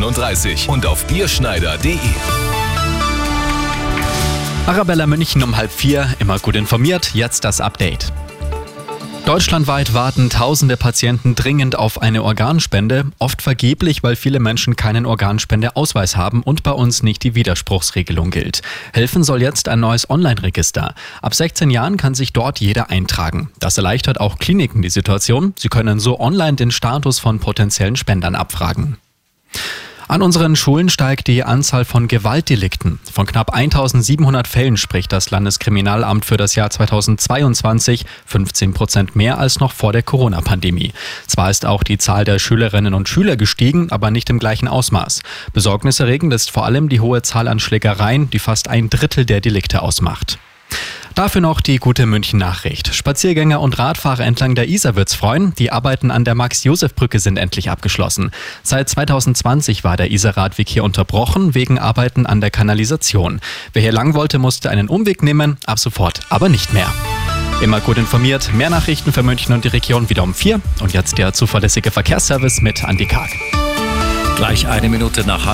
37 und auf bierschneider.de. Arabella München um 3:30, immer gut informiert, jetzt das Update. Deutschlandweit warten tausende Patienten dringend auf eine Organspende, oft vergeblich, weil viele Menschen keinen Organspendeausweis haben und bei uns nicht die Widerspruchsregelung gilt. Helfen soll jetzt ein neues Online-Register. Ab 16 Jahren kann sich dort jeder eintragen. Das erleichtert auch Kliniken die Situation. Sie können so online den Status von potenziellen Spendern abfragen. An unseren Schulen steigt die Anzahl von Gewaltdelikten. Von knapp 1700 Fällen spricht das Landeskriminalamt für das Jahr 2022, 15% mehr als noch vor der Corona-Pandemie. Zwar ist auch die Zahl der Schülerinnen und Schüler gestiegen, aber nicht im gleichen Ausmaß. Besorgniserregend ist vor allem die hohe Zahl an Schlägereien, die fast 1/3 der Delikte ausmacht. Dafür noch die gute München-Nachricht. Spaziergänger und Radfahrer entlang der Isar wird's freuen. Die Arbeiten an der Max-Josef-Brücke sind endlich abgeschlossen. Seit 2020 war der Isar-Radweg hier unterbrochen, wegen Arbeiten an der Kanalisation. Wer hier lang wollte, musste einen Umweg nehmen, ab sofort aber nicht mehr. Immer gut informiert, mehr Nachrichten für München und die Region wieder um 4. Und jetzt der zuverlässige Verkehrsservice mit Andi Karg. Gleich 1 Minute nach